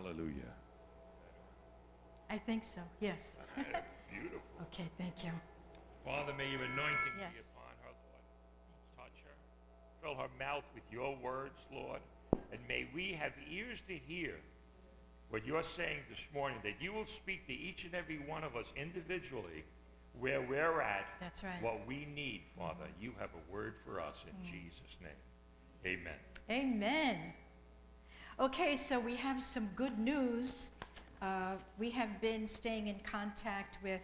Hallelujah. I think so, yes. Beautiful. Okay, thank you. Father, may your anointing Yes. be upon her, Lord. Touch her. Fill her mouth with your words, Lord. And may we have ears to hear what you're saying this morning, that you will speak to each and every one of us individually where we're at. That's right. What we need, Father. You have a word for us in Jesus' name. Amen. Amen. Okay, so we have some good news. We have been staying in contact with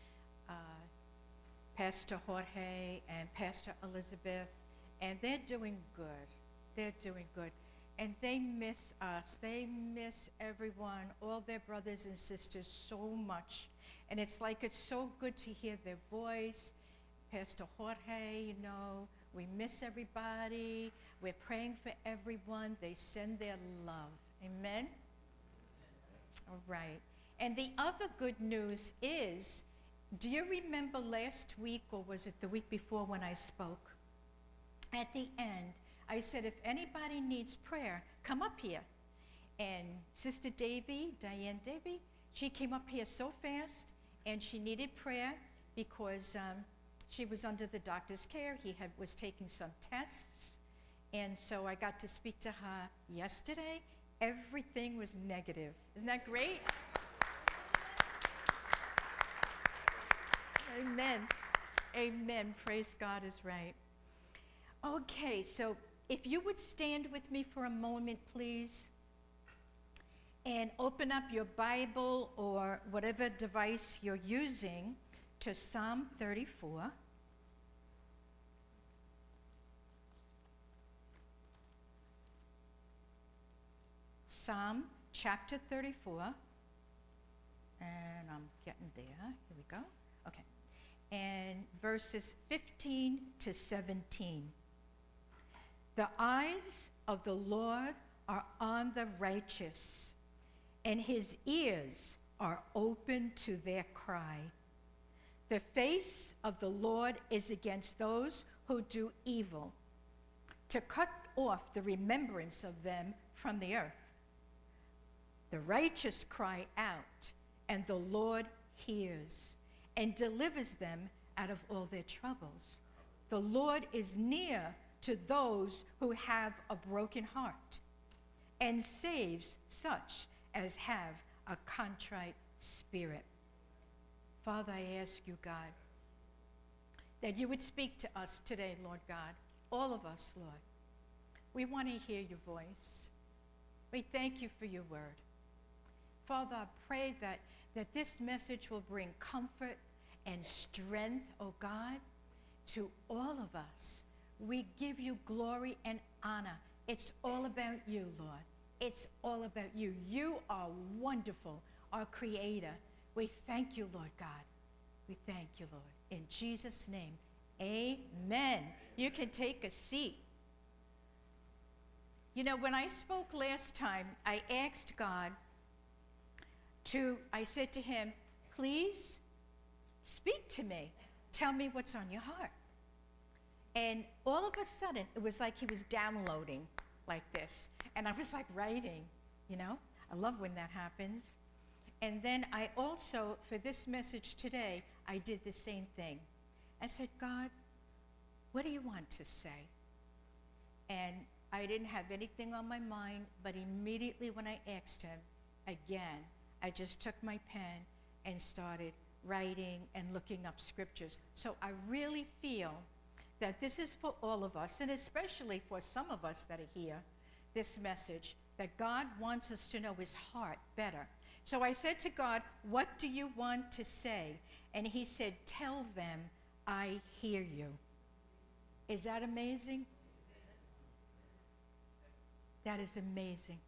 Pastor Jorge and Pastor Elizabeth, and they're doing good. They're doing good. And they miss us. They miss everyone, all their brothers and sisters so much. And it's like it's so good to hear their voice. Pastor Jorge, we miss everybody. We're praying for everyone. They send their love. Amen? All right. And the other good news is, do you remember last week, or was it the week before when I spoke? At the end, I said, if anybody needs prayer, come up here. And Sister Diane Davy, she came up here so fast, and she needed prayer because she was under the doctor's care. He was taking some tests. And so I got to speak to her yesterday. Everything was negative. Isn't that great? Amen. Amen. Praise God is right. Okay, so if you would stand with me for a moment, please, and open up your Bible or whatever device you're using to Psalm 34. Psalm chapter 34. And I'm getting there. Here we go. Okay. And verses 15 to 17. The eyes of the Lord are on the righteous, and his ears are open to their cry. The face of the Lord is against those who do evil, to cut off the remembrance of them from the earth. The righteous cry out, and the Lord hears and delivers them out of all their troubles. The Lord is near to those who have a broken heart, and saves such as have a contrite spirit. Father, I ask you, God, that you would speak to us today, Lord God, all of us, Lord. We want to hear your voice. We thank you for your word. Father, I pray that this message will bring comfort and strength, oh God, to all of us. We give you glory and honor. It's all about you, Lord. It's all about you. You are wonderful, our Creator. We thank you, Lord God. We thank you, Lord. In Jesus' name, amen. You can take a seat. When I spoke last time, I asked God I said to him, please speak to me. Tell me what's on your heart. And all of a sudden, it was like he was downloading like this. And I was like writing, I love when that happens. And then I also, for this message today, I did the same thing. I said, God, what do you want to say? And I didn't have anything on my mind, but immediately when I asked him again, I just took my pen and started writing and looking up scriptures. So I really feel that this is for all of us, and especially for some of us that are here, this message, that God wants us to know his heart better. So I said to God, what do you want to say? And he said, tell them I hear you. Is that amazing? That is amazing.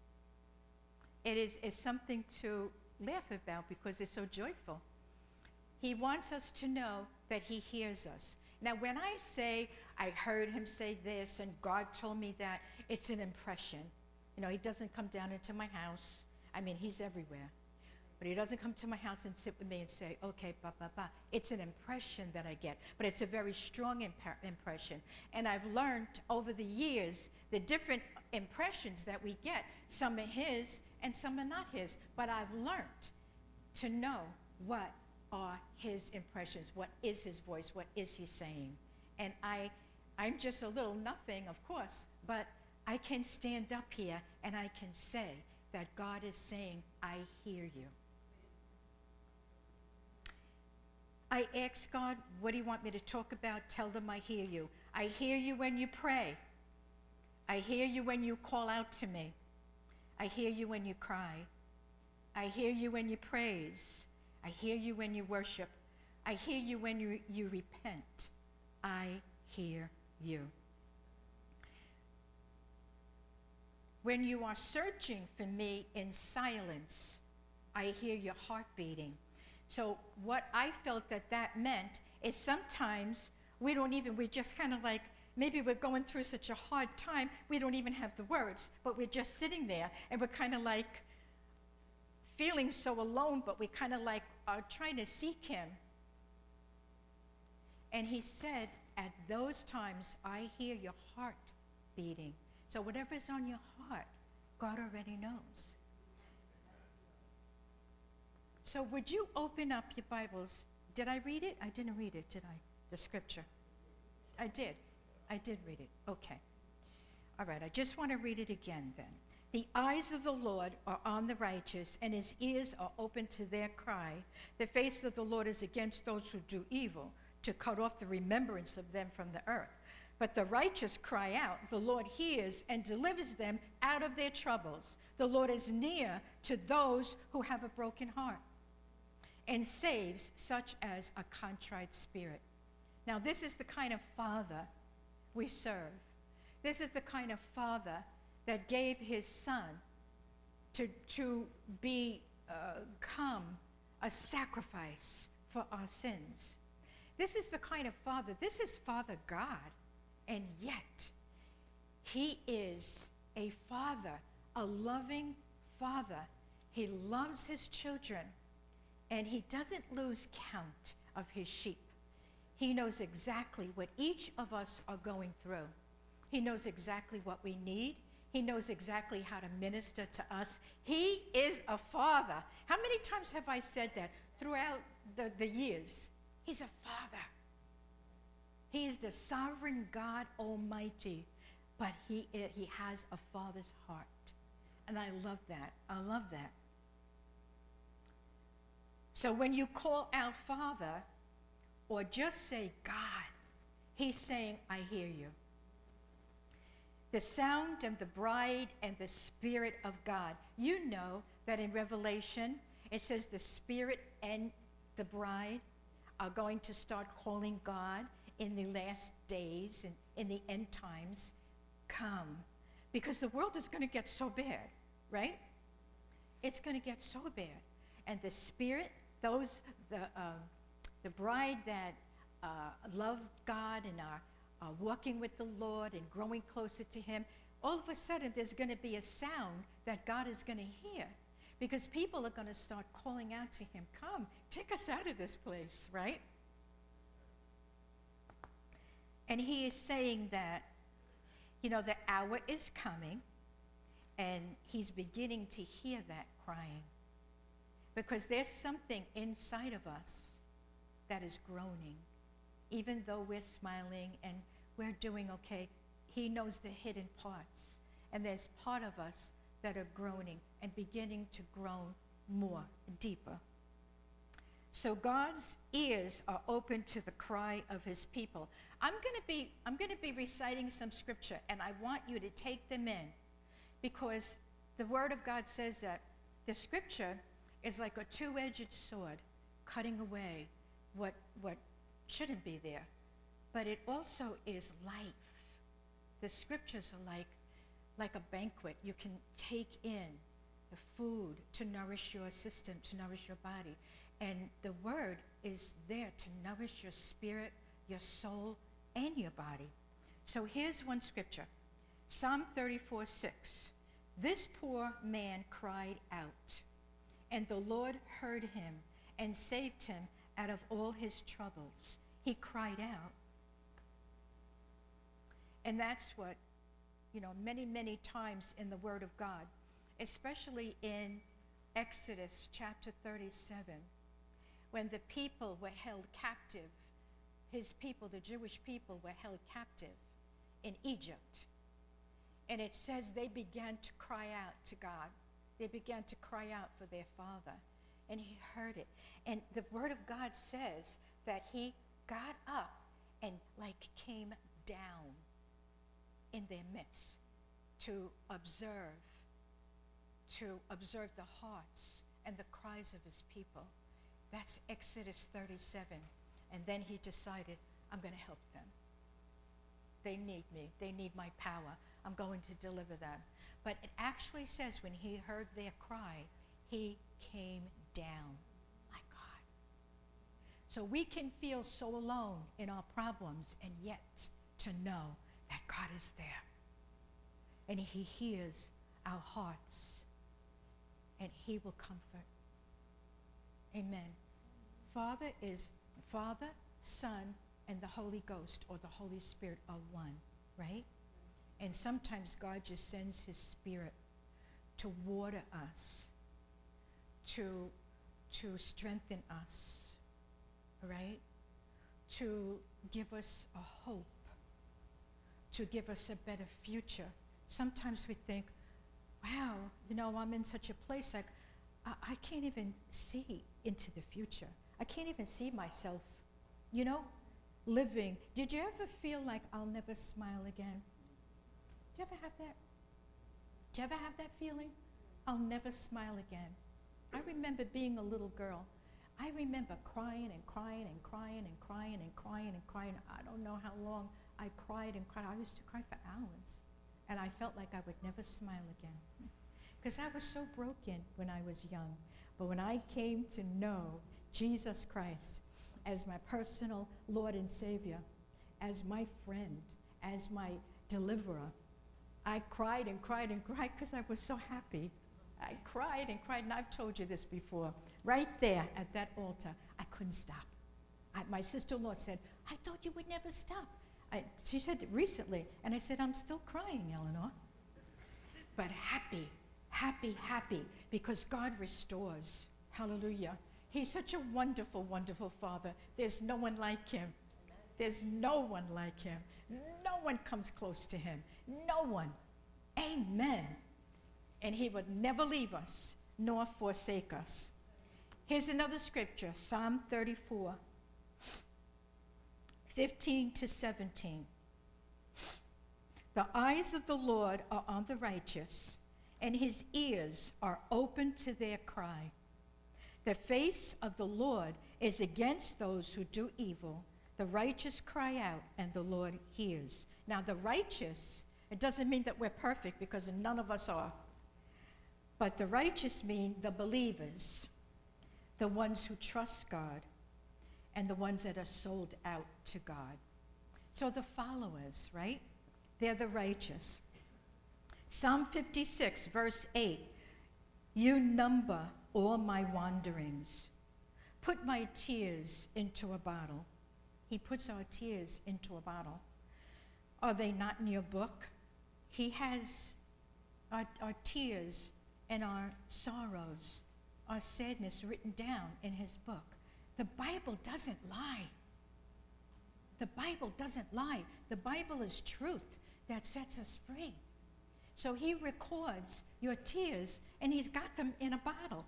It's something to laugh about because it's so joyful. He wants us to know that he hears us. Now, when I say, I heard him say this and God told me that, it's an impression. He doesn't come down into my house. I mean, he's everywhere. But he doesn't come to my house and sit with me and say, okay, It's an impression that I get, but it's a very strong impression. And I've learned over the years the different impressions that we get. Some are his and some are not his. But I've learned to know what are his impressions, what is his voice, what is he saying. And I'm just a little nothing, of course, but I can stand up here and I can say that God is saying, I hear you. I ask God, what do you want me to talk about? Tell them I hear you. I hear you when you pray. I hear you when you call out to me. I hear you when you cry. I hear you when you praise. I hear you when you worship. I hear you when you repent. I hear you. When you are searching for me in silence, I hear your heart beating. So what I felt that meant is sometimes we just kind of like, maybe we're going through such a hard time, we don't even have the words, but we're just sitting there and we're kind of like feeling so alone, but we kind of like are trying to seek him. And he said, at those times, I hear your heart beating. So whatever's on your heart, God already knows. So would you open up your Bibles? Did I read it? I didn't read it, did I? The scripture. I did. I did read it. Okay. All right, I just want to read it again then. The eyes of the Lord are on the righteous, and his ears are open to their cry. The face of the Lord is against those who do evil, to cut off the remembrance of them from the earth. But the righteous cry out, the Lord hears and delivers them out of their troubles. The Lord is near to those who have a broken heart and saves such as a contrite spirit. Now, this is the kind of Father we serve. This is the kind of Father that gave his Son to become a sacrifice for our sins. This is the kind of Father, this is Father God, and yet he is a Father, a loving Father. He loves his children, and he doesn't lose count of his sheep. He knows exactly what each of us are going through. He knows exactly what we need. He knows exactly how to minister to us. He is a Father. How many times have I said that throughout the years? He's a Father. He is the sovereign God Almighty, but he has a Father's heart. And I love that. I love that. So when you call out Father, or just say God, he's saying, I hear you. The sound of the bride and the Spirit of God. You know that in Revelation, it says the Spirit and the bride are going to start calling God in the last days and in the end times, come. Because the world is going to get so bad, right? It's going to get so bad. And the Spirit, the bride that love God and are walking with the Lord and growing closer to him, all of a sudden there's going to be a sound that God is going to hear. Because people are going to start calling out to him, come, take us out of this place, right? And he is saying that, the hour is coming, and he's beginning to hear that crying. Because there's something inside of us that is groaning. Even though we're smiling and we're doing okay, he knows the hidden parts. And there's part of us that are groaning and beginning to groan more, deeper. So God's ears are open to the cry of his people. I'm going to be reciting some scripture, and I want you to take them in, because the Word of God says that the scripture is like a two-edged sword, cutting away what shouldn't be there. But it also is life. The scriptures are like a banquet. You can take in the food to nourish your system, to nourish your body. And the word is there to nourish your spirit, your soul, and your body. So here's one scripture. Psalm 34:6. This poor man cried out, and the Lord heard him and saved him out of all his troubles. He cried out. And that's what many, many times in the Word of God, especially in Exodus chapter 37, when the people were held captive. His people, the Jewish people, were held captive in Egypt. And it says they began to cry out to God. They began to cry out for their father. And he heard it. And the Word of God says that he got up and came down in their midst to observe the hearts and the cries of his people. That's Exodus 37. And then he decided, I'm going to help them. They need me. They need my power. I'm going to deliver them. But it actually says when he heard their cry, he came down. My God. So we can feel so alone in our problems, and yet to know that God is there. And he hears our hearts, and he will comfort. Amen. Father, Son, and the Holy Ghost, or the Holy Spirit, are one, right? And sometimes God just sends his Spirit to water us, to strengthen us, right? To give us a hope, to give us a better future. Sometimes we think, wow, I'm in such a place, I can't even see into the future. I can't even see myself, living. Did you ever feel like I'll never smile again? Did you ever have that? Did you ever have that feeling? I'll never smile again. I remember being a little girl. I remember crying and crying and crying and crying and crying and crying. I don't know how long I cried and cried. I used to cry for hours. And I felt like I would never smile again. Because I was so broken when I was young. But when I came to know Jesus Christ as my personal Lord and Savior, as my friend, as my deliverer, I cried and cried and cried because I was so happy. I cried and cried, and I've told you this before. Right there at that altar, I couldn't stop. My sister-in-law said, I thought you would never stop. She said it recently, and I said, I'm still crying, Eleanor. But happy, happy, happy, because God restores. Hallelujah. He's such a wonderful, wonderful Father. There's no one like him. There's no one like him. No one comes close to him. No one. Amen. And he would never leave us nor forsake us. Here's another scripture, Psalm 34, 15 to 17. The eyes of the Lord are on the righteous, and his ears are open to their cry. The face of the Lord is against those who do evil. The righteous cry out, and the Lord hears. Now, the righteous, it doesn't mean that we're perfect, because none of us are. But the righteous mean the believers, the ones who trust God, and the ones that are sold out to God. So the followers, right? They're the righteous. Psalm 56, verse 8. You number all my wanderings. Put my tears into a bottle. He puts our tears into a bottle. Are they not in your book? He has our tears and our sorrows, our sadness written down in his book. The Bible doesn't lie. The Bible doesn't lie. The Bible is truth that sets us free. So he records your tears, and he's got them in a bottle.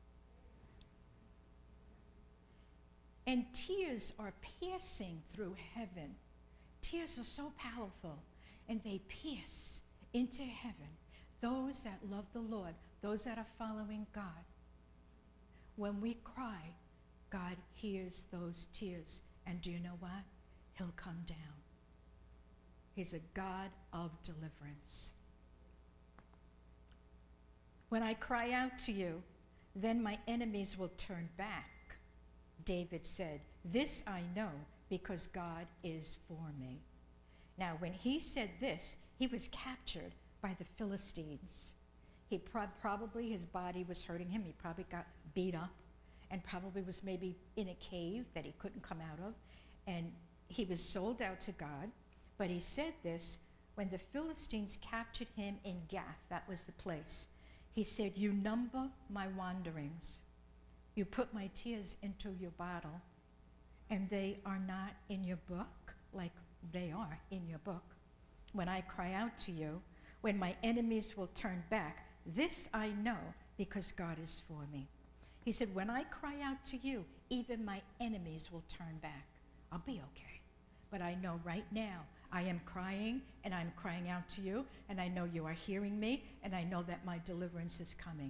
And tears are piercing through heaven. Tears are so powerful, and they pierce into heaven. Those that love the Lord, those that are following God. When we cry, God hears those tears. And do you know what? He'll come down. He's a God of deliverance. When I cry out to you, then my enemies will turn back. David said, this I know because God is for me. Now, when he said this, he was captured by the Philistines. He probably, his body was hurting him. He probably got beat up and probably was maybe in a cave that he couldn't come out of. And he was sold out to God. But he said this when the Philistines captured him in Gath, that was the place, he said, "You number my wanderings. You put my tears into your bottle, and they are not in your book like they are in your book. When I cry out to you, when my enemies will turn back, this I know because God is for me." He said, when I cry out to you, even my enemies will turn back. I'll be okay. But I know right now I am crying, and I'm crying out to you, and I know you are hearing me, and I know that my deliverance is coming.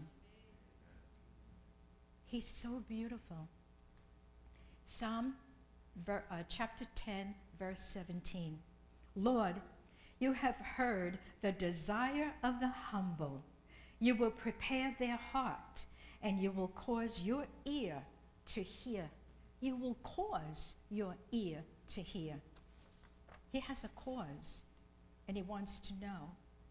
He's so beautiful. Psalm chapter 10, verse 17. Lord, you have heard the desire of the humble. You will prepare their heart, and you will cause your ear to hear. You will cause your ear to hear. He has a cause, and he wants to know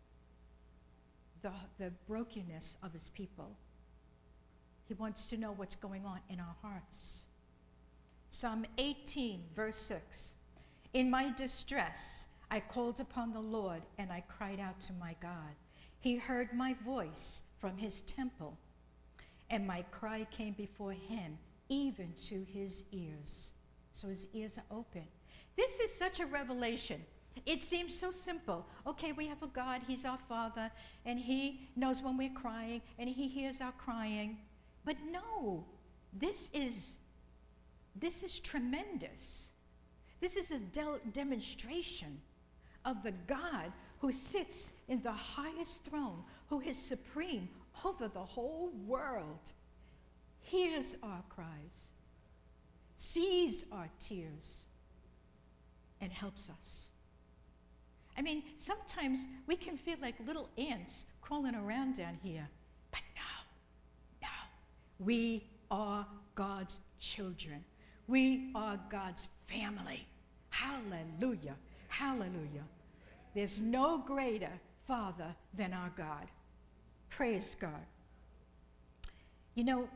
the brokenness of his people. He wants to know what's going on in our hearts. Psalm 18, verse 6. In my distress, I called upon the Lord, and I cried out to my God. He heard my voice from his temple, and my cry came before him, even to his ears. So his ears are open. This is such a revelation. It seems so simple. Okay, we have a God, he's our Father, and he knows when we're crying, and he hears our crying. But no, this is tremendous. This is a demonstration of the God who sits in the highest throne, who is supreme over the whole world, hears our cries, sees our tears, and helps us. I mean, sometimes we can feel like little ants crawling around down here, but no. We are God's children. We are God's family. Hallelujah. Hallelujah. There's no greater Father than our God. Praise God. You know,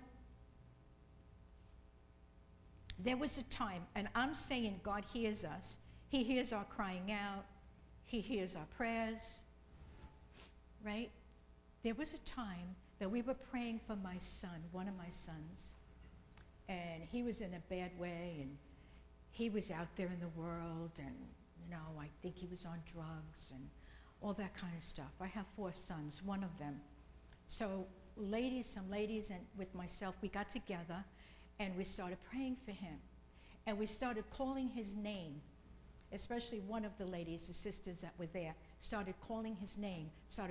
there was a time, and I'm saying God hears us. He hears our crying out. He hears our prayers, right? There was a time that we were praying for my son, one of my sons, and he was in a bad way, and he was out there in the world, and, you know, I think he was on drugs and all that kind of stuff. I have 4 sons, one of them. So some ladies and with myself, we got together, and we started praying for him, and we started calling his name. Especially one of the ladies, the sisters that were there, started calling his name,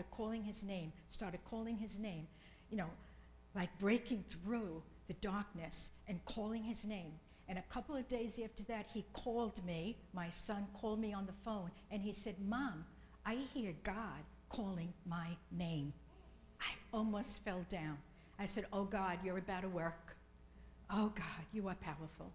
you know, like breaking through the darkness and calling his name. And a couple of days after that, he called me, my son called me on the phone, and he said, "Mom, I hear God calling my name." I almost fell down. I said, "Oh God, you're about to work. Oh God, you are powerful."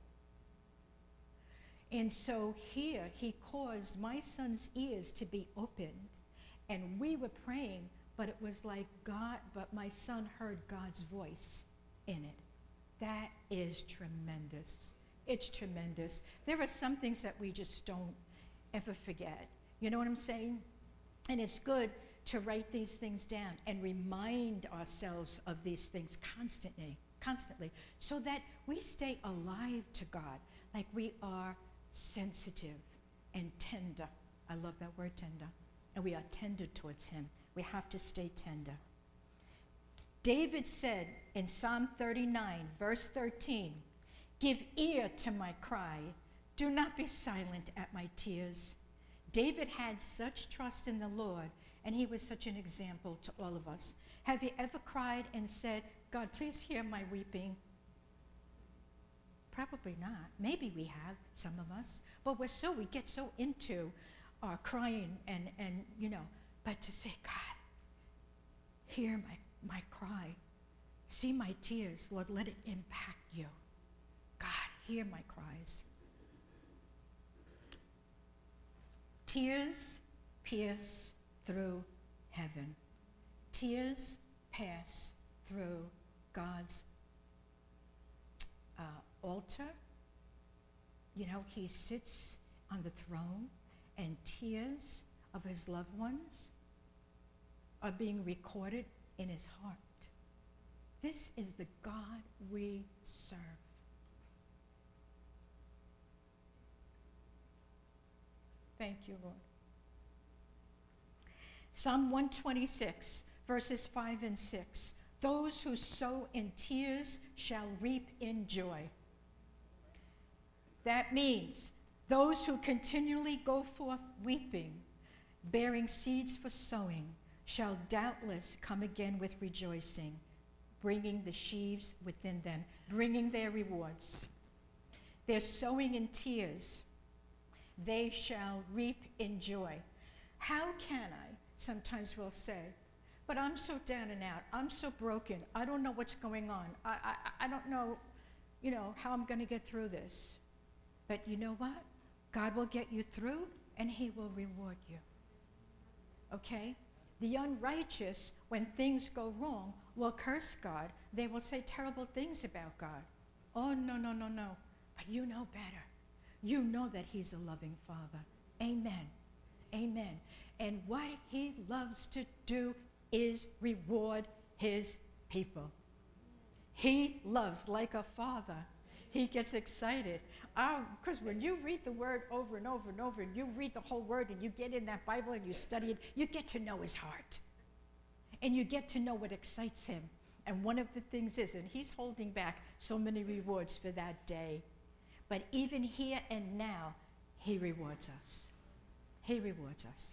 And so here, he caused my son's ears to be opened, and we were praying, but it was like God, but my son heard God's voice in it. That is tremendous. It's tremendous. There are some things that we just don't ever forget. You know what I'm saying? And it's good to write these things down and remind ourselves of these things constantly, so that we stay alive to God, like we are sensitive and tender. I love that word, tender. And we are tender towards him. We have to stay tender. David said in Psalm 39, verse 13, "Give ear to my cry. Do not be silent at my tears." David had such trust in the Lord, and he was such an example to all of us. Have you ever cried and said, "God, please hear my weeping"? Probably not. Maybe we have, some of us, but we get so into our crying and you know, but to say, "God, hear my cry. See my tears. Lord, let it impact you. God, hear my cries." Tears pierce through heaven. Tears pass through God's altar. You know, he sits on the throne, and tears of his loved ones are being recorded in his heart. This is the God we serve. Thank you, Lord. Psalm 126, verses 5 and 6. Those who sow in tears shall reap in joy. That means those who continually go forth weeping, bearing seeds for sowing, shall doubtless come again with rejoicing, bringing the sheaves within them, bringing their rewards. They're sowing in tears. They shall reap in joy. How can I? Sometimes we'll say, but I'm so down and out. I'm so broken. I don't know what's going on. I don't know, how I'm going to get through this. But you know what? God will get you through, and he will reward you. Okay? The unrighteous, when things go wrong, will curse God. They will say terrible things about God. Oh, no. But you know better. You know that he's a loving Father. Amen. Amen. And what he loves to do is reward his people. He loves like a father. He gets excited. Because when you read the word over and over and over, and you read the whole word, and you get in that Bible and you study it, you get to know his heart. And you get to know what excites him. And one of the things is, and he's holding back so many rewards for that day, but even here and now, he rewards us. He rewards us.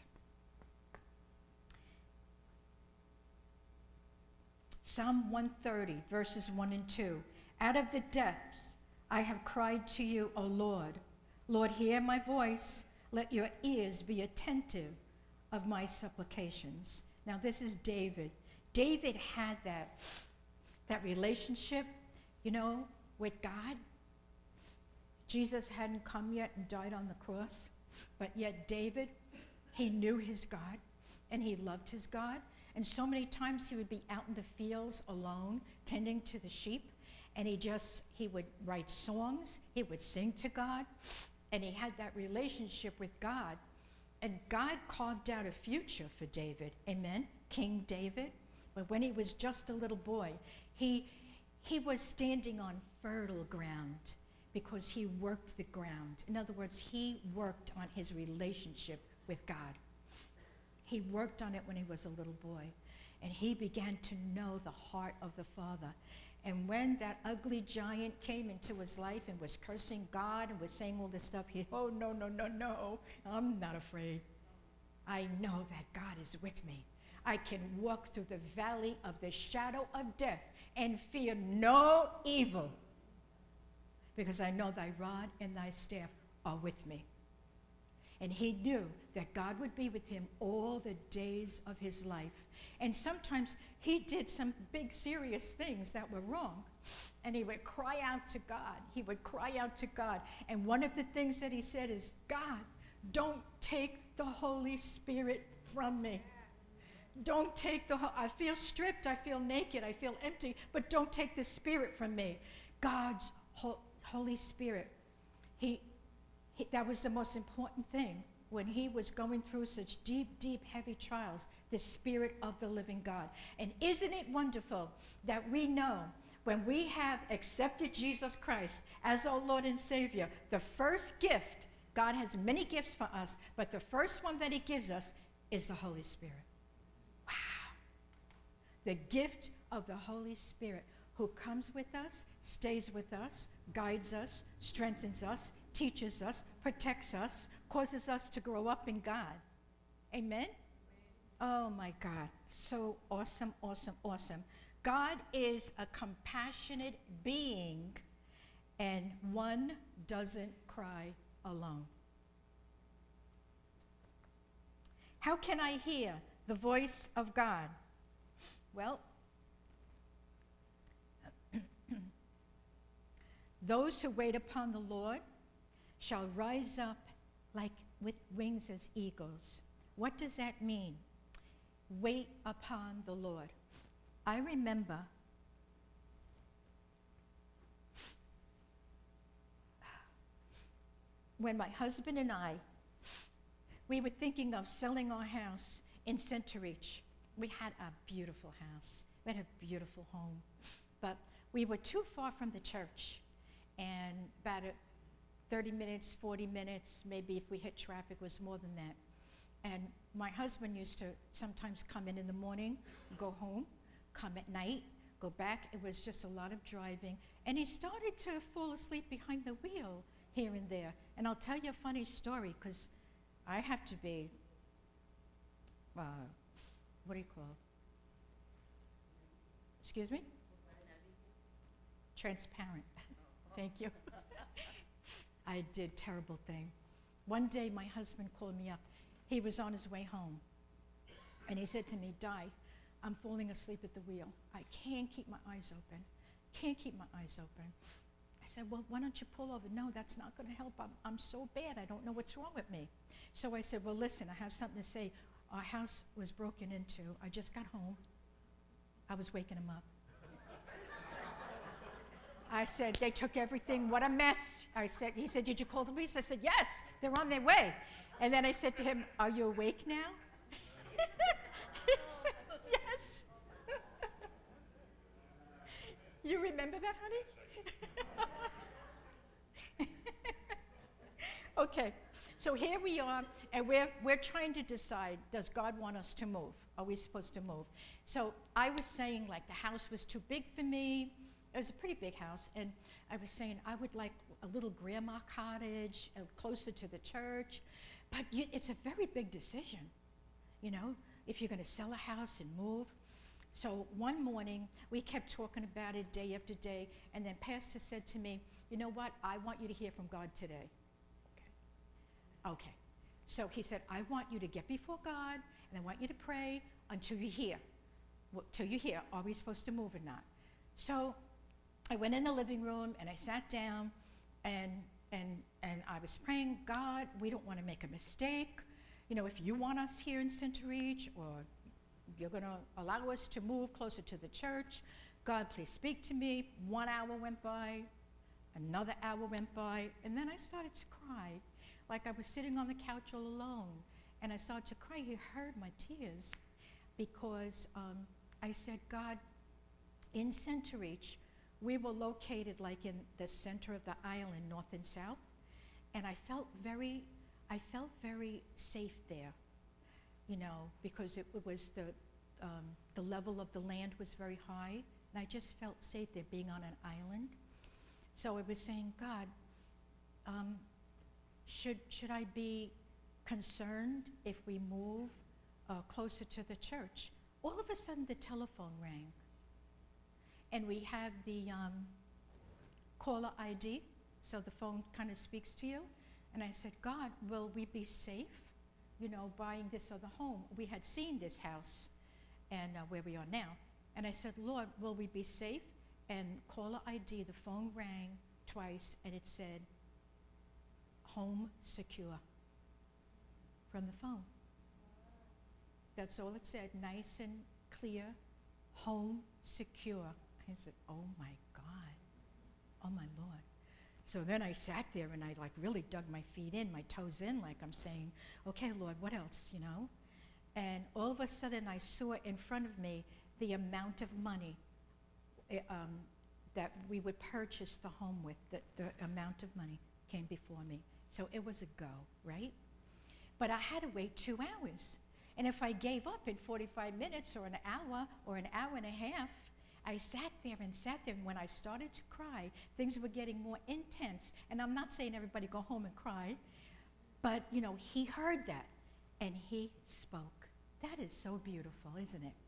Psalm 130, verses 1 and 2. Out of the depths I have cried to you, O Lord. Lord, hear my voice. Let your ears be attentive of my supplications. Now this is David. David had that relationship, with God. Jesus hadn't come yet and died on the cross, but yet David, he knew his God, and he loved his God. And so many times he would be out in the fields alone, tending to the sheep, and he would write songs, he would sing to God, and he had that relationship with God. And God carved out a future for David, amen? King David. But when he was just a little boy, he was standing on fertile ground because he worked the ground. In other words, he worked on his relationship with God. He worked on it when he was a little boy, and he began to know the heart of the Father. And when that ugly giant came into his life and was cursing God and was saying all this stuff, no, I'm not afraid. I know that God is with me. I can walk through the valley of the shadow of death and fear no evil, because I know thy rod and thy staff are with me. And he knew that God would be with him all the days of his life. And sometimes he did some big serious things that were wrong. And he would cry out to God. He would cry out to God. And one of the things that he said is, God, don't take the Holy Spirit from me. Don't take I feel stripped, I feel naked, I feel empty, but don't take the Spirit from me. God's Holy Spirit, that was the most important thing when he was going through such deep, deep, heavy trials, the Spirit of the living God. And isn't it wonderful that we know when we have accepted Jesus Christ as our Lord and Savior, the first gift, God has many gifts for us, but the first one that he gives us is the Holy Spirit. Wow. The gift of the Holy Spirit, who comes with us, stays with us, guides us, strengthens us, teaches us, protects us, causes us to grow up in God. Amen? Oh my God, so awesome, awesome, awesome. God is a compassionate being, and one doesn't cry alone. How can I hear the voice of God? Well, those who wait upon the Lord shall rise up like with wings as eagles. What does that mean? Wait upon the Lord. I remember when my husband and I, we were thinking of selling our house in Center Reach. We had a beautiful house. We had a beautiful home. But we were too far from the church. And about 30 minutes, 40 minutes, maybe if we hit traffic, was more than that. And my husband used to sometimes come in the morning, go home, come at night, go back. It was just a lot of driving. And he started to fall asleep behind the wheel here and there. And I'll tell you a funny story, because I have to be, what do you call it? Excuse me? Transparent. Thank you. I did terrible thing. One day my husband called me up. He was on his way home. And he said to me, Di, I'm falling asleep at the wheel. I can't keep my eyes open. Can't keep my eyes open. I said, well, why don't you pull over? No, that's not going to help. I'm so bad. I don't know what's wrong with me. So I said, well, listen, I have something to say. Our house was broken into. I just got home. I was waking him up. I said, they took everything. What a mess. He said, did you call the police? I said, yes, they're on their way. And then I said to him, are you awake now? He said, yes. You remember that, honey? Okay, so here we are, and we're trying to decide, does God want us to move? Are we supposed to move? So I was saying, like, the house was too big for me. It was a pretty big house, and I was saying I would like a little grandma cottage closer to the church, but it's a very big decision, you know, if you're going to sell a house and move. So one morning, we kept talking about it day after day, and then Pastor said to me, you know what, I want you to hear from God today. Okay. So he said, I want you to get before God, and I want you to pray until you hear. Till you hear, are we supposed to move or not? So I went in the living room, and I sat down, and I was praying, God, we don't want to make a mistake. You know, if you want us here in Center Reach, or you're going to allow us to move closer to the church, God, please speak to me. 1 hour went by, another hour went by, and then I started to cry, like I was sitting on the couch all alone, and I started to cry. He heard my tears, because I said, God, in Center Reach, we were located like in the center of the island, north and south, and I felt very safe there, you know, because it was the level of the land was very high, and I just felt safe there being on an island. So I was saying, God, should I be concerned if we move closer to the church? All of a sudden, the telephone rang. And we have the caller ID, so the phone kind of speaks to you. And I said, God, will we be safe, you know, buying this other home? We had seen this house and where we are now. And I said, Lord, will we be safe? And caller ID, the phone rang twice, and it said, home secure, from the phone. That's all it said, nice and clear, home secure. I said, oh my God, oh my Lord. So then I sat there and I like really dug my feet in, my toes in, like I'm saying, okay, Lord, what else, you know? And all of a sudden I saw in front of me the amount of money that we would purchase the home with, the amount of money came before me. So it was a go, right? But I had to wait 2 hours. And if I gave up in 45 minutes or an hour and a half, I sat there, and when I started to cry, things were getting more intense. And I'm not saying everybody go home and cry, but, you know, he heard that, and he spoke. That is so beautiful, isn't it?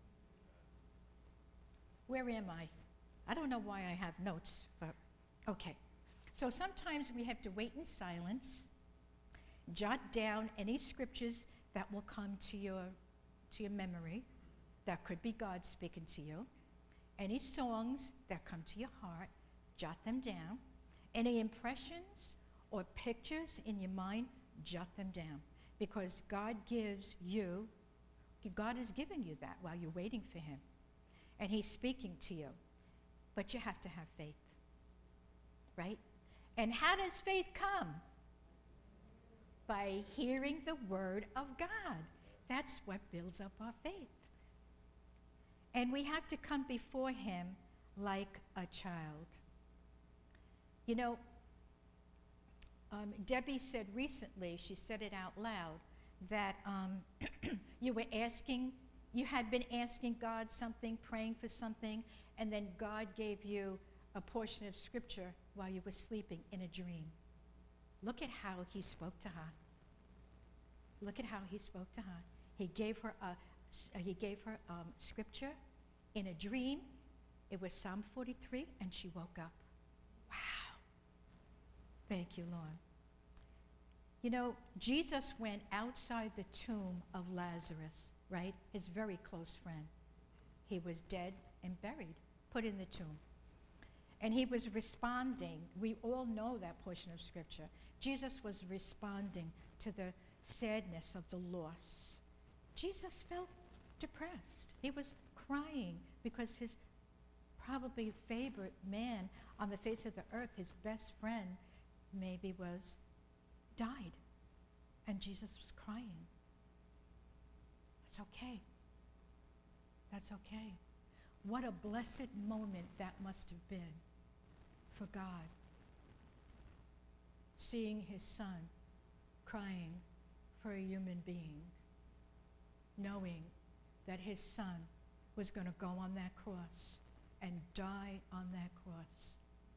Where am I? I don't know why I have notes, but okay. So sometimes we have to wait in silence, jot down any scriptures that will come to your memory. That could be God speaking to you. Any songs that come to your heart, jot them down. Any impressions or pictures in your mind, jot them down. Because God is giving you that while you're waiting for him. And he's speaking to you. But you have to have faith, right? And how does faith come? by hearing the word of God. That's what builds up our faith. And we have to come before him like a child. You know, Debbie said recently, she said it out loud, that you had been asking God something, praying for something, and then God gave you a portion of scripture while you were sleeping in a dream. Look at how he spoke to her. Look at how he spoke to her. He gave her scripture in a dream. It was Psalm 43, and she woke up. Wow. Thank you, Lord. You know, Jesus went outside the tomb of Lazarus, right? His very close friend. He was dead and buried, put in the tomb. And he was responding. We all know that portion of scripture. Jesus was responding to the sadness of the loss. Jesus felt depressed. He was crying because his probably favorite man on the face of the earth, his best friend, maybe died. And Jesus was crying. That's okay. That's okay. What a blessed moment that must have been for God. Seeing his son crying for a human being, knowing that his son was going to go on that cross and die on that cross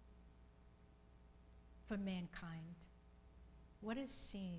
for mankind. What is seeing?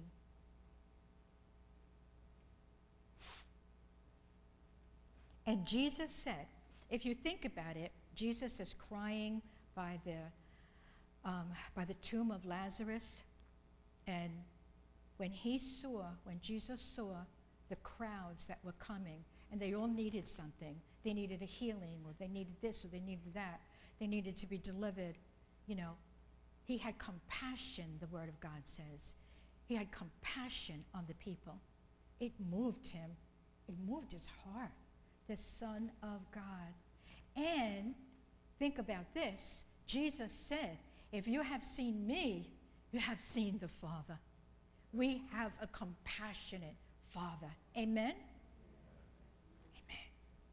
And Jesus said, if you think about it, Jesus is crying by the tomb of Lazarus, and when Jesus saw the crowds that were coming, and they all needed something. They needed a healing, or they needed this, or they needed that. They needed to be delivered. You know, he had compassion, the word of God says. He had compassion on the people. It moved him. It moved his heart, the Son of God. And think about this. Jesus said, if you have seen me, you have seen the Father. We have a compassionate Father. Amen? Amen.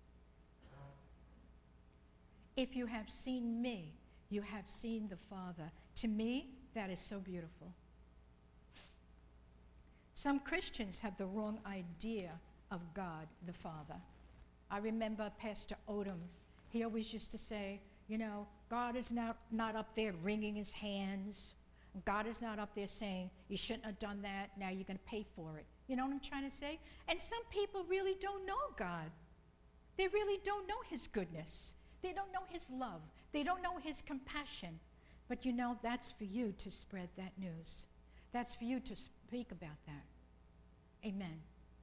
If you have seen me, you have seen the Father. To me, that is so beautiful. Some Christians have the wrong idea of God the Father. I remember Pastor Odom. He always used to say, you know, God is not up there wringing his hands. God is not up there saying, you shouldn't have done that, now you're going to pay for it. You know what I'm trying to say? And some people really don't know God. They really don't know his goodness. They don't know his love. They don't know his compassion. But you know, that's for you to spread that news. That's for you to speak about that. Amen.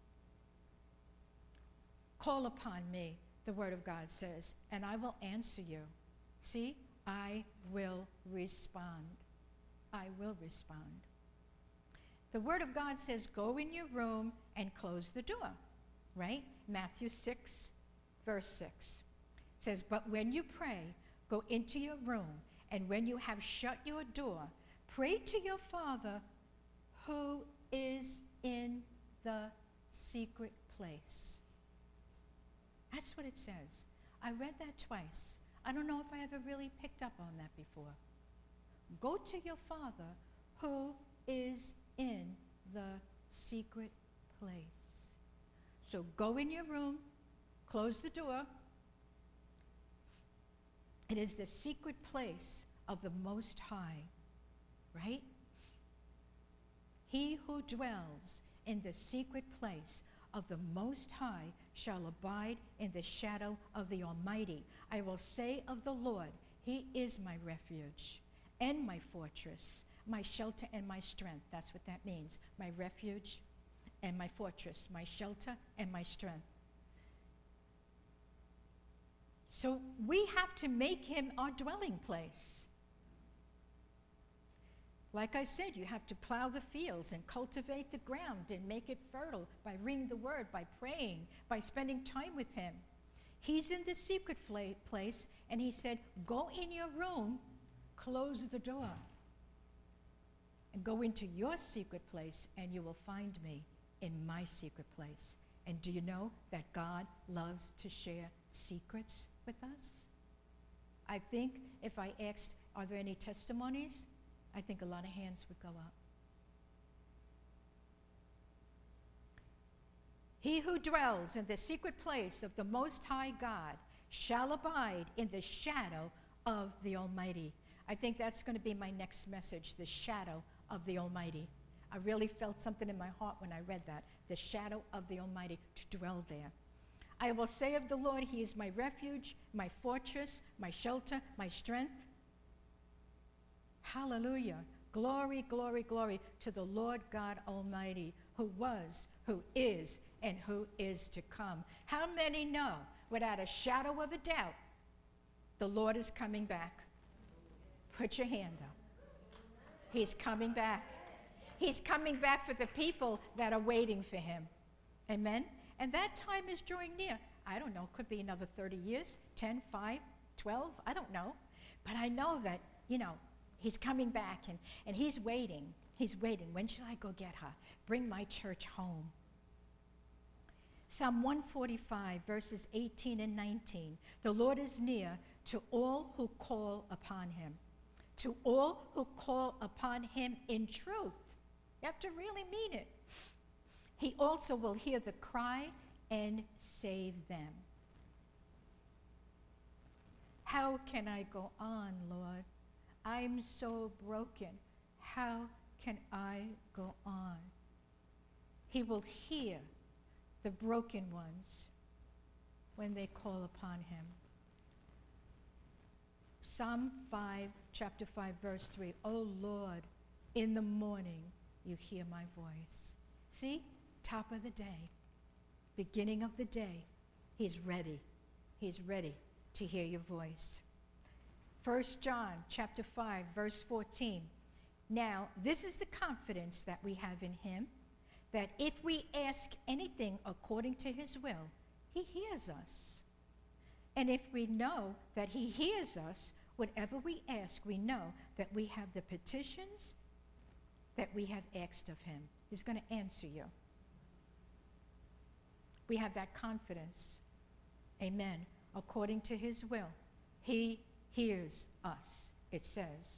Call upon me, the word of God says, and I will answer you. See, I will respond. I will respond. The word of God says, go in your room and close the door, right? Matthew 6, verse 6. It says, but when you pray, go into your room, and when you have shut your door, pray to your Father who is in the secret place. That's what it says. I read that twice. I don't know if I ever really picked up on that before. Go to your Father who is in the secret place. So go in your room, close the door. It is the secret place of the Most High, right? He who dwells in the secret place of the Most High shall abide in the shadow of the Almighty. I will say of the Lord, he is my refuge and my fortress, my shelter and my strength. That's what that means. My refuge and my fortress, my shelter and my strength. So we have to make him our dwelling place. Like I said, you have to plow the fields and cultivate the ground and make it fertile by reading the word, by praying, by spending time with him. He's in the secret place, and he said, go in your room, close the door. and go into your secret place, and you will find me in my secret place. And do you know that God loves to share secrets with us? I think if I asked, are there any testimonies? I think a lot of hands would go up. He who dwells in the secret place of the Most High God shall abide in the shadow of the Almighty. I think that's going to be my next message, the shadow of the Almighty. I really felt something in my heart when I read that, the shadow of the Almighty, to dwell there. I will say of the Lord, he is my refuge, my fortress, my shelter, my strength. Hallelujah. Glory, glory, glory to the Lord God Almighty, who was, who is, and who is to come. How many know, without a shadow of a doubt, the Lord is coming back? Put your hand up. He's coming back. He's coming back for the people that are waiting for him. Amen? And that time is drawing near. I don't know, could be another 30 years, 10, 5, 12, I don't know. But I know that, he's coming back and he's waiting. He's waiting. When shall I go get her? Bring my church home. Psalm 145, verses 18 and 19. The Lord is near to all who call upon him. To all who call upon him in truth. You have to really mean it. He also will hear the cry and save them. How can I go on, Lord? I'm so broken. How can I go on? He will hear the broken ones when they call upon him. Psalm 5, chapter 5, verse 3. O Lord, in the morning you hear my voice. See? Top of the day, beginning of the day, he's ready. He's ready to hear your voice. 1 John chapter 5, verse 14. Now, this is the confidence that we have in him, that if we ask anything according to his will, he hears us. And if we know that he hears us, whatever we ask, we know that we have the petitions that we have asked of him. He's going to answer you. We have that confidence. Amen. According to his will, he hears us, it says.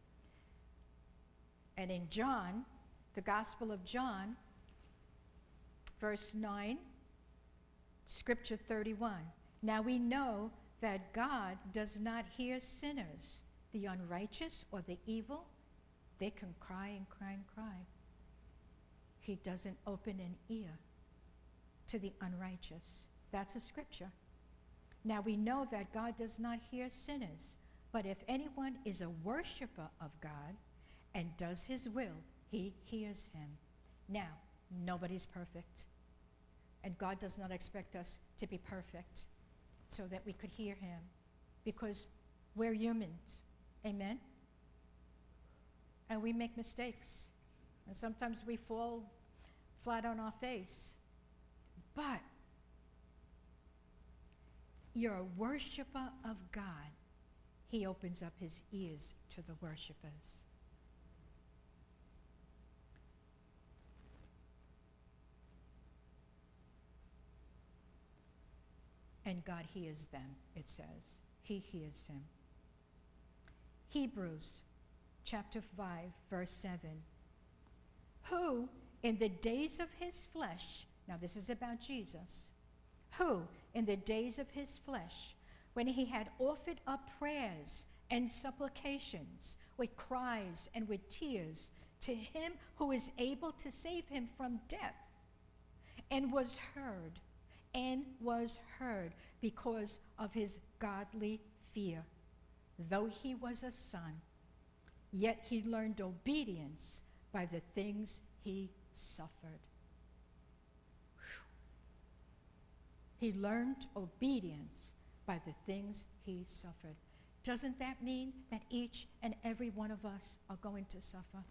And in John, the Gospel of John, verse 9, Scripture 31. Now we know that God does not hear sinners, the unrighteous or the evil. They can cry and cry and cry. He doesn't open an ear to the unrighteous. That's a scripture. Now we know that God does not hear sinners, but if anyone is a worshiper of God and does his will, he hears him. Now, nobody's perfect, and God does not expect us to be perfect so that we could hear him, because we're humans. Amen? And we make mistakes, and sometimes we fall flat on our face. But you're a worshiper of God. He opens up his ears to the worshipers. And God hears them, it says. He hears him. Hebrews chapter 5, verse 7. Who, in the days of his flesh, now this is about Jesus, who, in the days of his flesh, when he had offered up prayers and supplications with cries and with tears to him who is able to save him from death, and was heard because of his godly fear. Though he was a son, yet he learned obedience by the things he suffered. He learned obedience by the things he suffered. Doesn't that mean that each and every one of us are going to suffer?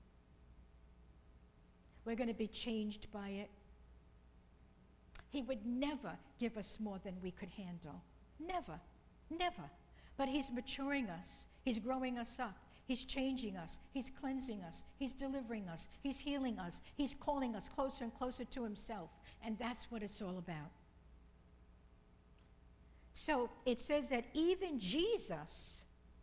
We're going to be changed by it. He would never give us more than we could handle. Never, never. But he's maturing us. He's growing us up. He's changing us. He's cleansing us. He's delivering us. He's healing us. He's calling us closer and closer to himself. And that's what it's all about. So it says that even Jesus,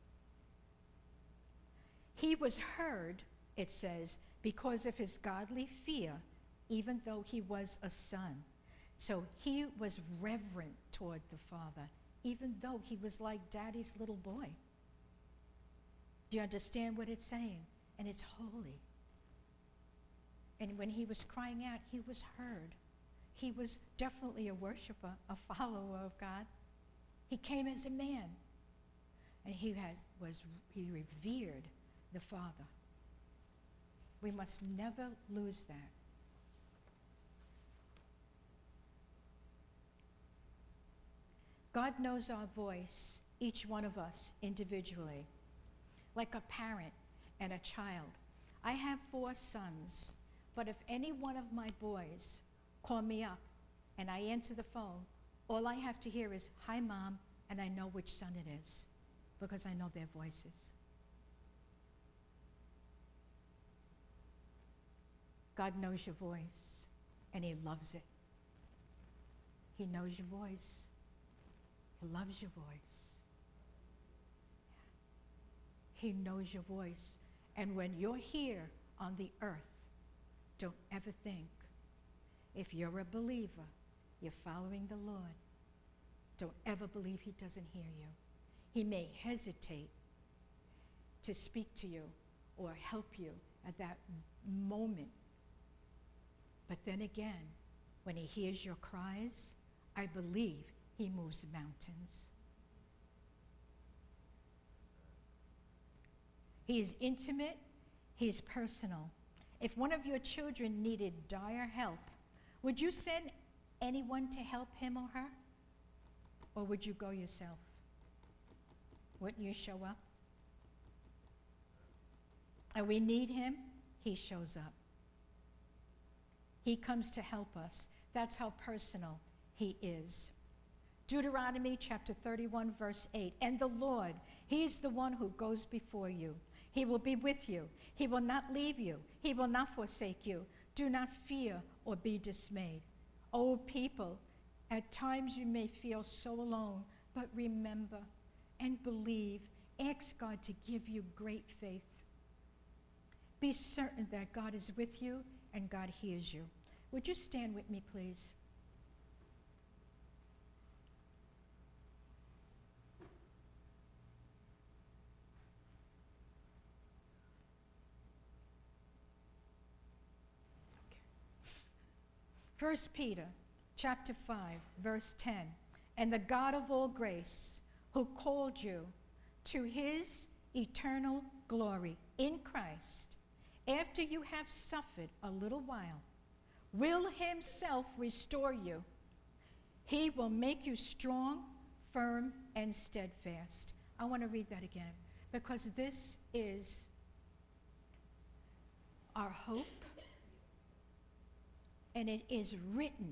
he was heard, it says, because of his godly fear, even though he was a son. So he was reverent toward the Father, even though he was like Daddy's little boy. Do you understand what it's saying? And it's holy. And when he was crying out, he was heard. He was definitely a worshiper, a follower of God. He came as a man, and he revered the Father. We must never lose that. God knows our voice, each one of us individually, like a parent and a child. I have 4 sons, but if any one of my boys call me up and I answer the phone, all I have to hear is, "Hi, Mom," and I know which son it is because I know their voices. God knows your voice, and he loves it. He knows your voice. He loves your voice. He knows your voice. And when you're here on the earth, don't ever think, if you're a believer, you're following the Lord, don't ever believe he doesn't hear you. He may hesitate to speak to you or help you at that moment. But then again, when he hears your cries, I believe he moves mountains. He is intimate, he's personal. If one of your children needed dire help, would you send anyone to help him or her? Or would you go yourself? Wouldn't you show up? And we need him, he shows up. He comes to help us. That's how personal he is. Deuteronomy chapter 31, verse 8. And the Lord, he's the one who goes before you. He will be with you. He will not leave you. He will not forsake you. Do not fear or be dismayed. Oh, people, at times you may feel so alone, but remember and believe. Ask God to give you great faith. Be certain that God is with you and God hears you. Would you stand with me, please? Okay. 1 Peter chapter 5, verse 10. And the God of all grace, who called you to his eternal glory in Christ, after you have suffered a little while, will himself restore you. He will make you strong, firm, and steadfast. I want to read that again because this is our hope, and it is written.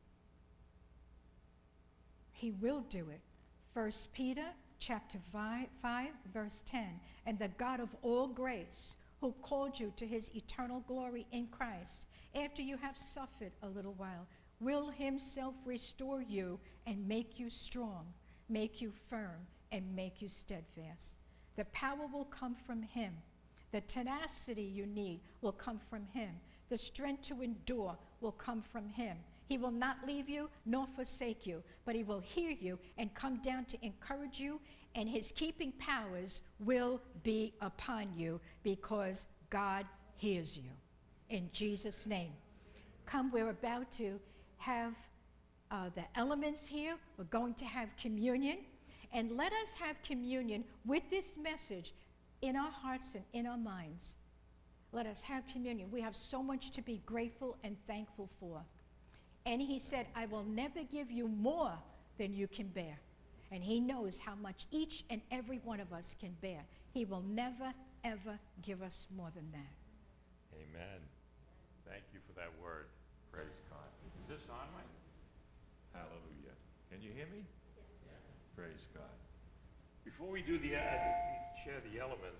He will do it. 1 Peter chapter 5, verse 10. And the God of all grace, who called you to his eternal glory in Christ, after you have suffered a little while, will himself restore you and make you strong, make you firm, and make you steadfast. The power will come from him. The tenacity you need will come from him. The strength to endure will come from him. He will not leave you nor forsake you, but he will hear you and come down to encourage you, and his keeping powers will be upon you because God hears you. In Jesus' name. Come, we're about to have the elements here. We're going to have communion. And let us have communion with this message in our hearts and in our minds. Let us have communion. We have so much to be grateful and thankful for. And he said, I will never give you more than you can bear. And he knows how much each and every one of us can bear. He will never, ever give us more than that. Amen. Thank you for that word. Praise God. Is this on, Mike? Hallelujah. Can you hear me? Yes. Praise God. Before we do share the elements,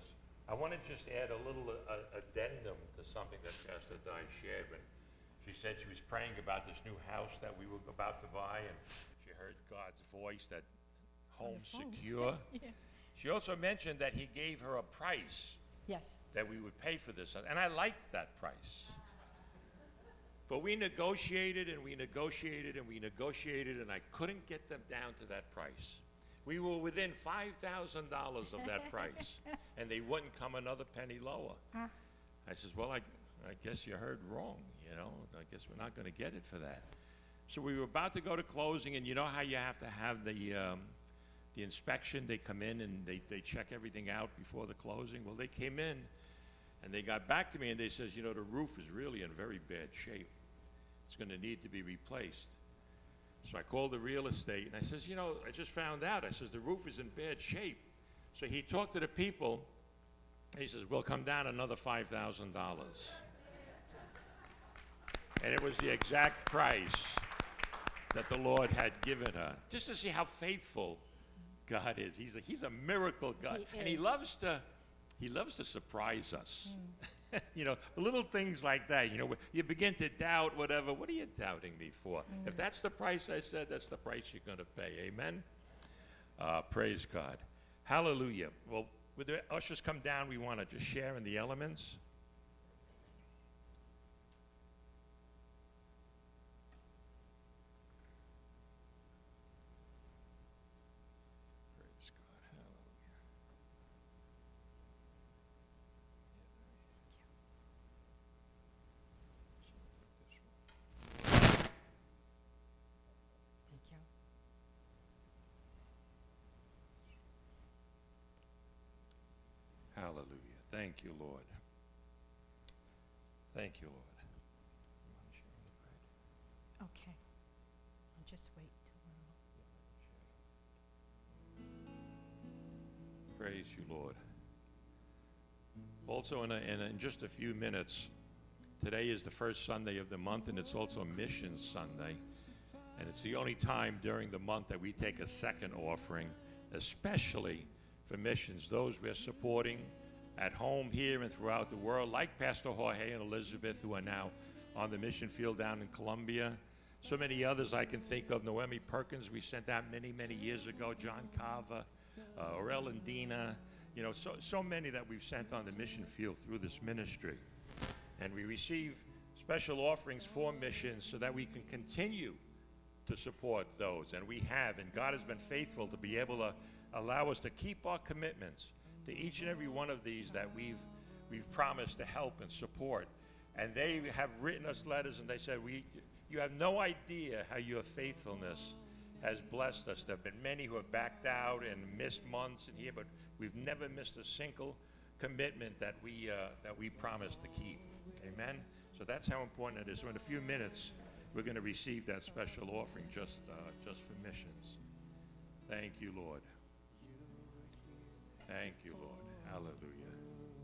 I want to just add a little addendum to something that Pastor Di shared when she said she was praying about this new house that we were about to buy, and she heard God's voice that home phone. secure. Yeah. She also mentioned that he gave her a price Yes. that we would pay for this, and I liked that price. But we negotiated and we negotiated and we negotiated, and I couldn't get them down to that price. We were within $5,000 of that price, and they wouldn't come another penny lower. Huh? I says, well, I guess you heard wrong, you know. I guess we're not going to get it for that. So we were about to go to closing, and you know how you have to have the inspection? They come in and they check everything out before the closing. Well, they came in, and they got back to me, and they says, you know, the roof is really in very bad shape. It's going to need to be replaced. So I called the real estate, and I says, you know, I just found out. I says, the roof is in bad shape. So he talked to the people. He says, we'll come down another $5,000. And it was the exact price that the Lord had given her, just to see how faithful God is. He's a miracle God, and He loves to surprise us. You know, little things like that. You know, you begin to doubt whatever. What are you doubting me for? If that's the price I said, that's the price you're going to pay. Amen. Praise God. Hallelujah. Well, with the ushers come down, we want to just share in the elements. Praise God. Hallelujah. Thank you. Hallelujah. Thank you, Lord. Thank you, Lord. You want to share on the bread? Okay. I'll just wait till we're all. Praise you, Lord. Also, in just a few minutes, today is the first Sunday of the month, and it's also Missions Sunday. And it's the only time during the month that we take a second offering, especially for missions, those we're supporting at home here and throughout the world, like Pastor Jorge and Elizabeth, who are now on the mission field down in Colombia. So many others I can think of. Noemi Perkins, we sent out many, many years ago. John Carver, Aurel and Dina. You know, so many that we've sent on the mission field through this ministry. And we receive special offerings for missions so that we can continue to support those. And we have, and God has been faithful to be able to allow us to keep our commitments to each and every one of these that we've promised to help and support. And they have written us letters, and they said, you have no idea how your faithfulness has blessed us. There have been many who have backed out and missed months in here, but we've never missed a single commitment that we promised to keep. Amen? So that's how important it is. So in a few minutes, we're going to receive that special offering just for missions. Thank you, Lord. Thank you, Lord. Hallelujah.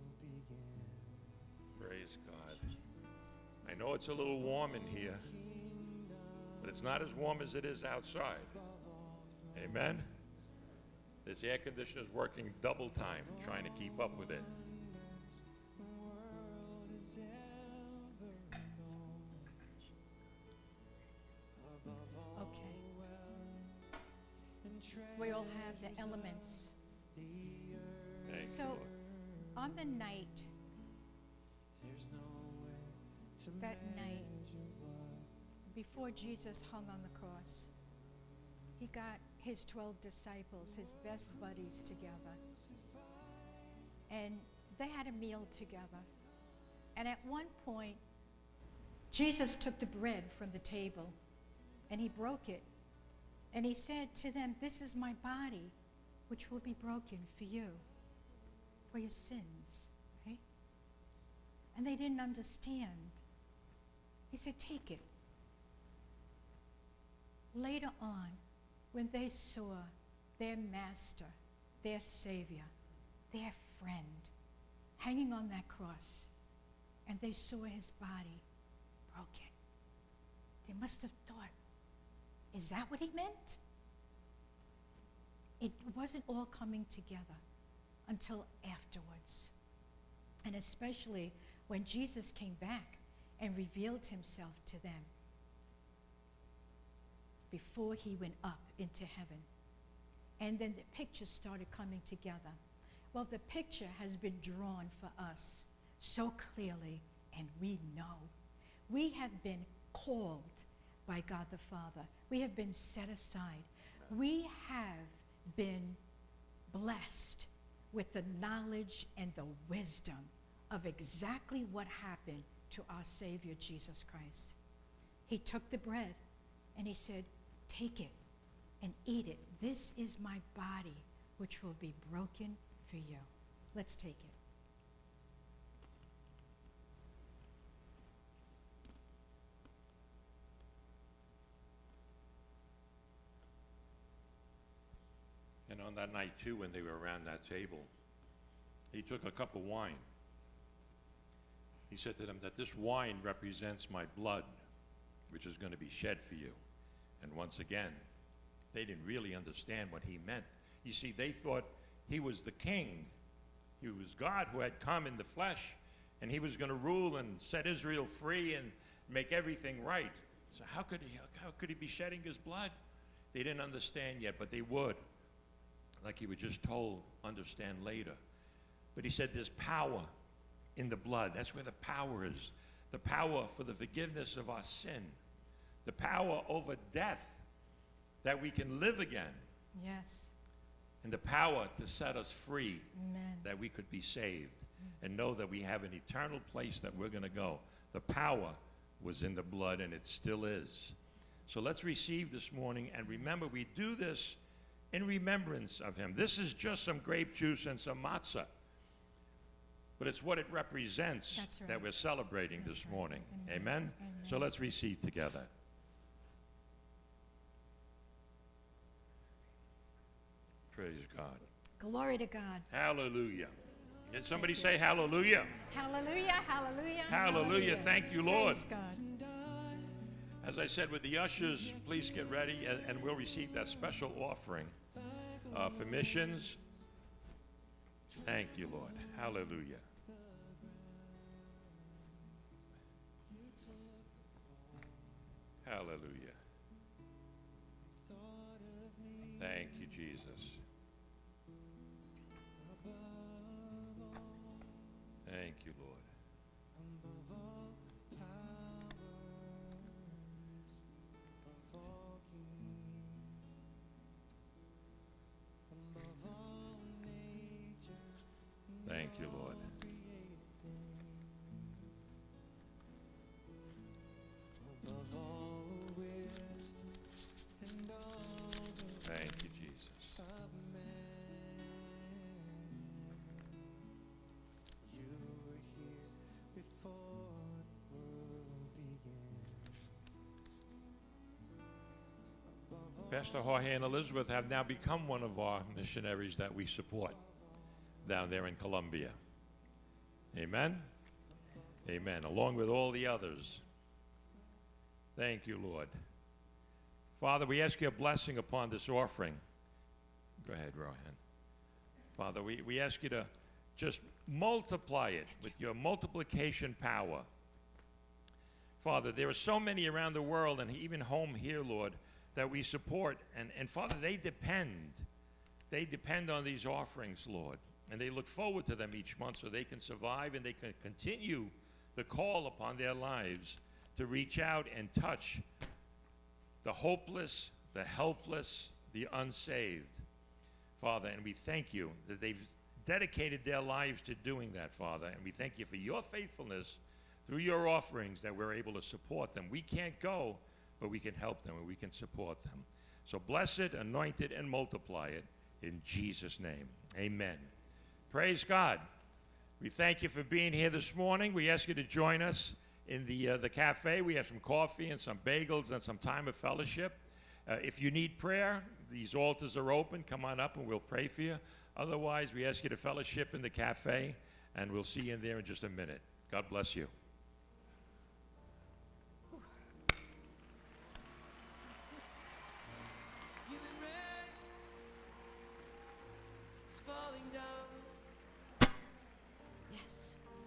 Praise God. I know it's a little warm in here, but it's not as warm as it is outside. Amen? This air conditioner is working double time trying to keep up with it. Okay. We all have the elements. Thank you, So, Lord. on the night, that night, before Jesus hung on the cross, he got his 12 disciples, his best buddies together. And they had a meal together. And at one point, Jesus took the bread from the table and he broke it. And he said to them, "This is my body, which will be broken for you, for your sins." Right? And they didn't understand. He said, "Take it." Later on, when they saw their master, their savior, their friend hanging on that cross, and they saw his body broken, they must have thought, is that what he meant? It wasn't all coming together until afterwards. And especially when Jesus came back and revealed himself to them before he went up into heaven. And then the pictures started coming together. Well, the picture has been drawn for us so clearly, and we know. We have been called by God the Father. We have been set aside. We have been blessed with the knowledge and the wisdom of exactly what happened to our Savior Jesus Christ. He took the bread and he said, "Take it and eat it. This is my body, which will be broken for you." Let's take it. And on that night, too, when they were around that table, he took a cup of wine. He said to them that this wine represents my blood, which is going to be shed for you. And once again, they didn't really understand what he meant. You see, they thought he was the king. He was God who had come in the flesh, and he was going to rule and set Israel free and make everything right. So how could he be shedding his blood? They didn't understand yet, but they would. Like he was just told, understand later. But he said there's power in the blood. That's where the power is. The power for the forgiveness of our sin. The power over death, that we can live again. Yes. And the power to set us free, Amen. that we could be saved and know that we have an eternal place that we're going to go. The power was in the blood, and it still is. So let's receive this morning, and remember, we do this in remembrance of him. This is just some grape juice and some matzah, but it's what it represents. That's right. That we're celebrating That's this right. morning. Amen. Amen? Amen. So let's receive together. Praise God. Glory to God. Hallelujah. Did somebody say hallelujah? Hallelujah, hallelujah, Hallelujah. Thank you, Lord. Praise God. As I said, with the ushers, please get ready, and we'll receive that special offering for missions. Thank you, Lord. Hallelujah. Hallelujah. Thank you, Jesus. Thank you, Lord. Thank you, Lord. Thank you, Jesus. Pastor Jorge and Elizabeth have now become one of our missionaries that we support down there in Colombia. Amen? Amen. Along with all the others. Thank you, Lord. Father, we ask your blessing upon this offering. Go ahead, Rohan. Father, we ask you to just multiply it with your multiplication power. Father, there are so many around the world and even home here, Lord, that we support. And Father, they depend on these offerings, Lord. And they look forward to them each month so they can survive and they can continue the call upon their lives to reach out and touch the hopeless, the helpless, the unsaved. Father, and we thank you that they've dedicated their lives to doing that, Father. And we thank you for your faithfulness through your offerings that we're able to support them. We can't go, but we can help them and we can support them. So bless it, anoint it, and multiply it in Jesus' name. Amen. Praise God. We thank you for being here this morning. We ask you to join us in the cafe. We have some coffee and some bagels and some time of fellowship. If you need prayer, these altars are open. Come on up and we'll pray for you. Otherwise, we ask you to fellowship in the cafe, and we'll see you in there in just a minute. God bless you. Yes.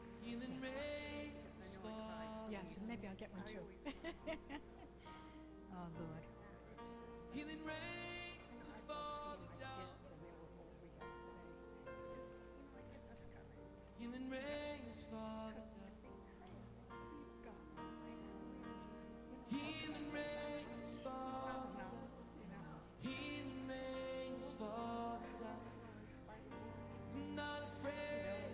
get one I too. always want Oh, Lord. Healing rain is falling down. and they were over yesterday. I get discouraged. Healing rain is falling down. Please God, Healing rain is falling down. Healing rain is falling down. I'm not afraid.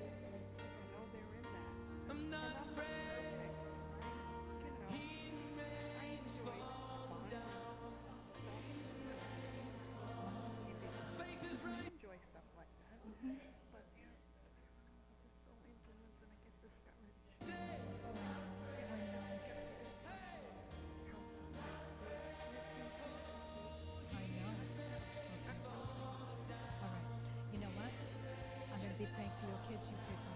I'm not afraid. Healing rain is falling down. Faith is rising. Enjoy stuff like that. But it's so influenced and I get discouraged. I know. Okay. All right. You know what? I'm going to be praying for your kids. You pray for